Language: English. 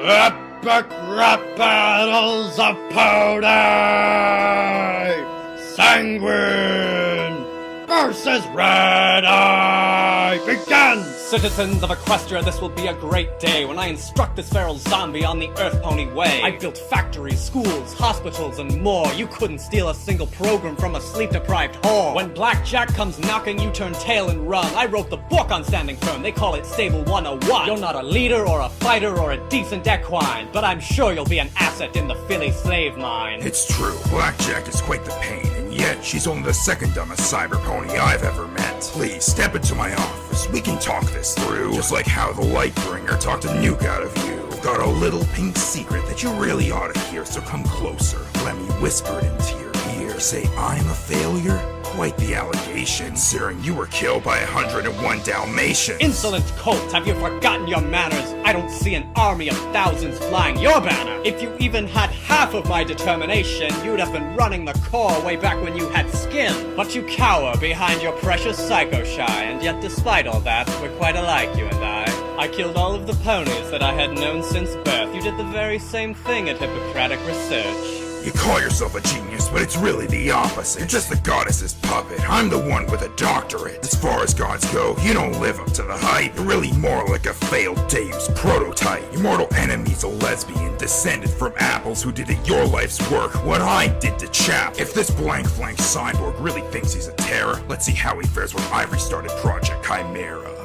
Epic rap battles of Pony! Sanguine versus Red Eye! Begin! Citizens of Equestria, this will be a great day when I instruct this feral zombie on the Earth Pony way. I built factories, schools, hospitals, and more. You couldn't steal a single program from a sleep-deprived whore. When Blackjack comes knocking, you turn tail and run. I wrote the book on standing firm, they call it Stable 101. You're not a leader or a fighter or a decent equine, but I'm sure you'll be an asset in the Philly slave mine. It's true, Blackjack is quite the pain, and yet she's only the second dumbest cyber pony I've ever met. Please, step into my office, we can talk this through. Just like how the Lightbringer talked a nuke out of you. I've got a little pink secret that you really ought to hear, so come closer. Let me whisper it into your ear. Say I'm a failure? Quite the allegation, considering you were killed by 101 Dalmatians. Insolent colt, have you forgotten your manners? I don't see an army of thousands flying your banner. If you even had half of my determination, you'd have been running the Corps way back when you had skin. But you cower behind your precious Psycho Shy, and yet despite all that, we're quite alike, you and I killed all of the ponies that I had known since birth. You did the very same thing at Hippocratic Research. You call yourself a genius, but it's really the opposite. You're just the goddess's puppet. I'm the one with a doctorate. As far as gods go, you don't live up to the hype. You're really more like a failed Deus prototype. Your mortal enemy's a lesbian, descended from apples who did your life's work, what I did to Chap. If this blank flank cyborg really thinks he's a terror, let's see how he fares when I restarted Project Chimera.